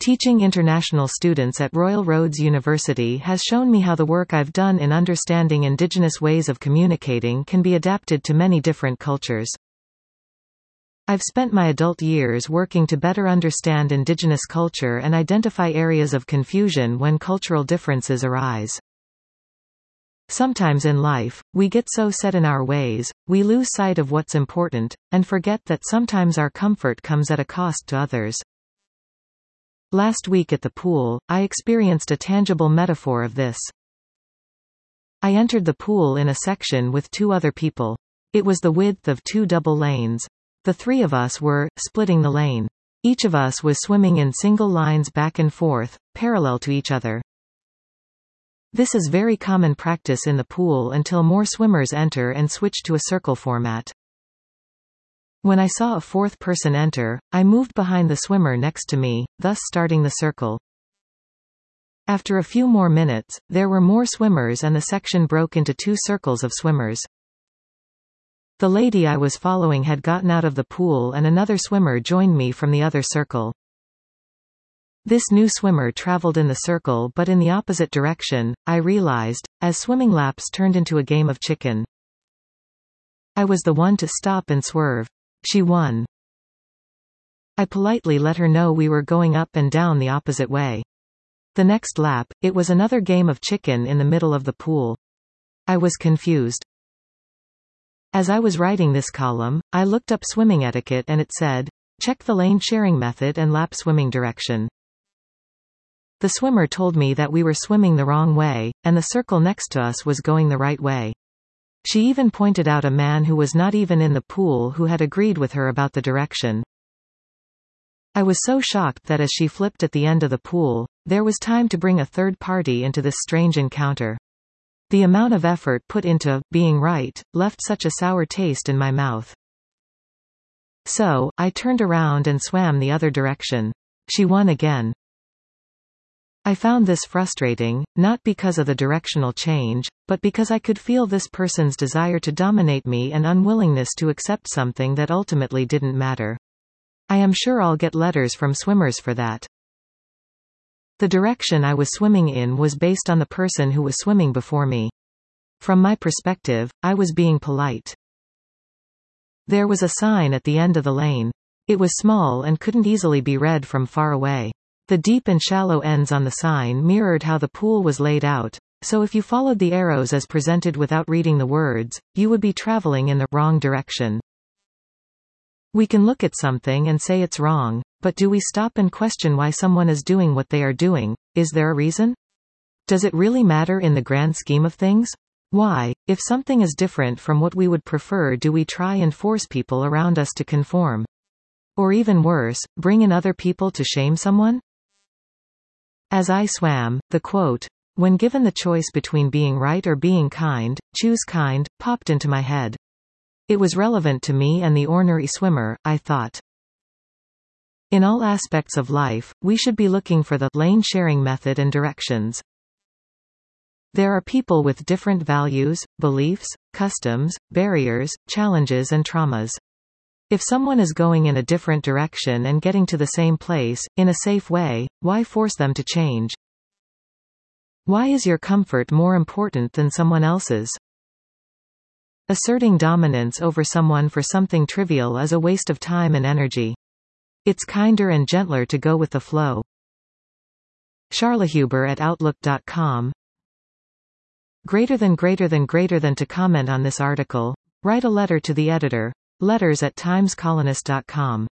Teaching international students at Royal Roads University has shown me how the work I've done in understanding Indigenous ways of communicating can be adapted to many different cultures. I've spent my adult years working to better understand Indigenous culture and identify areas of confusion when cultural differences arise. Sometimes in life, we get so set in our ways, we lose sight of what's important, and forget that sometimes our comfort comes at a cost to others. Last week at the pool, I experienced a tangible metaphor of this. I entered the pool in a section with two other people. It was the width of 2 double lanes. The three of us were splitting the lane. Each of us was swimming in single lines back and forth, parallel to each other. This is very common practice in the pool until more swimmers enter and switch to a circle format. When I saw a fourth person enter, I moved behind the swimmer next to me, thus starting the circle. After a few more minutes, there were more swimmers and the section broke into 2 circles of swimmers. The lady I was following had gotten out of the pool and another swimmer joined me from the other circle. This new swimmer traveled in the circle but in the opposite direction, I realized, as swimming laps turned into a game of chicken. I was the one to stop and swerve. She won. I politely let her know we were going up and down the opposite way. The next lap, it was another game of chicken in the middle of the pool. I was confused. As I was writing this column, I looked up swimming etiquette and it said, check the lane sharing method and lap swimming direction. The swimmer told me that we were swimming the wrong way, and the circle next to us was going the right way. She even pointed out a man who was not even in the pool who had agreed with her about the direction. I was so shocked that as she flipped at the end of the pool, there was time to bring a third party into this strange encounter. The amount of effort put into being right left such a sour taste in my mouth. So, I turned around and swam the other direction. She won again. I found this frustrating, not because of the directional change, but because I could feel this person's desire to dominate me and unwillingness to accept something that ultimately didn't matter. I am sure I'll get letters from swimmers for that. The direction I was swimming in was based on the person who was swimming before me. From my perspective, I was being polite. There was a sign at the end of the lane. It was small and couldn't easily be read from far away. The deep and shallow ends on the sign mirrored how the pool was laid out, so if you followed the arrows as presented without reading the words, you would be traveling in the wrong direction. We can look at something and say it's wrong, but do we stop and question why someone is doing what they are doing? Is there a reason? Does it really matter in the grand scheme of things? Why, if something is different from what we would prefer, do we try and force people around us to conform? Or even worse, bring in other people to shame someone? As I swam, the quote, "When given the choice between being right or being kind, choose kind," popped into my head. It was relevant to me and the ornery swimmer, I thought. In all aspects of life, we should be looking for the lane sharing method and directions. There are people with different values, beliefs, customs, barriers, challenges and traumas. If someone is going in a different direction and getting to the same place, in a safe way, why force them to change? Why is your comfort more important than someone else's? Asserting dominance over someone for something trivial is a waste of time and energy. It's kinder and gentler to go with the flow. charlahuber@outlook.com. Greater than to comment on this article, write a letter to the editor. letters@timescolonist.com